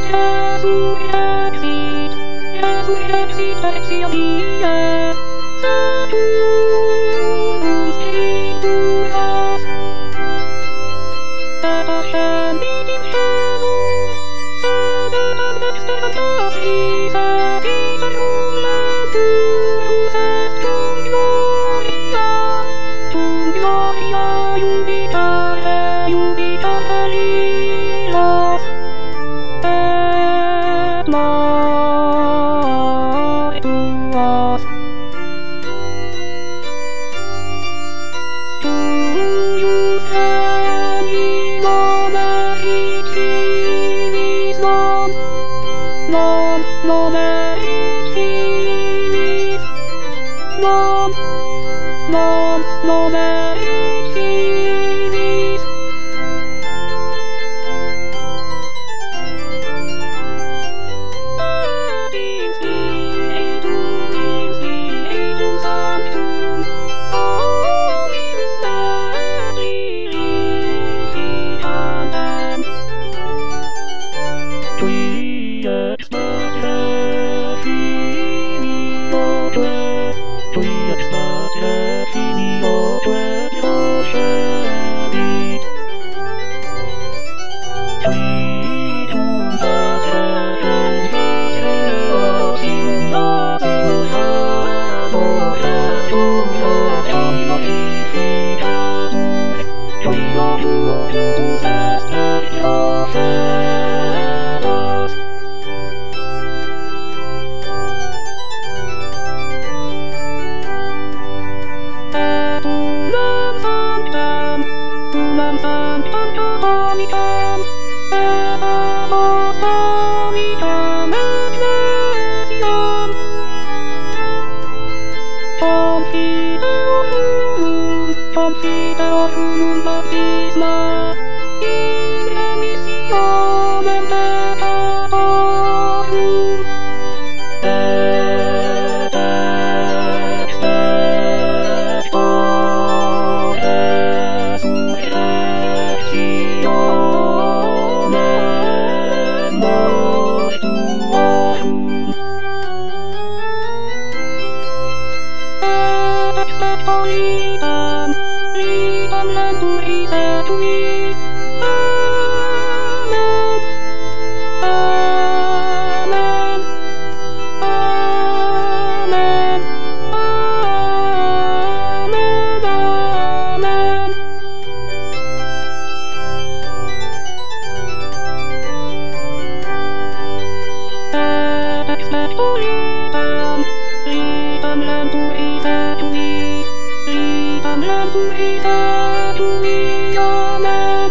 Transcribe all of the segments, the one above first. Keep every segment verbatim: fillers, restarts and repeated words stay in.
Yes, we exit. Yes, we exit Exiobia. Saturnus came to us. Papa can be in heaven. Satan next to the bodies at eternal Mercurius as Tum Gloria. Tum Gloria, Jupiter, Jupiter, Helios. Et mortuos. Tuius animo meritivis non, non, non meritivis, non, non, non meritivis. Confideorum baptisma in remissionem peccatorum et extecto resurrectionem mortuorum et expecto litam litam lenturis et tui. Amen. Amen. Amen. Amen. Amen. Et expecto litam litam lenturis et tui. Litam lenturis et tui, amen.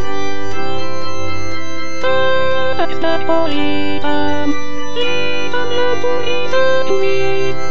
Et expecto litam, litam lenturis et tui.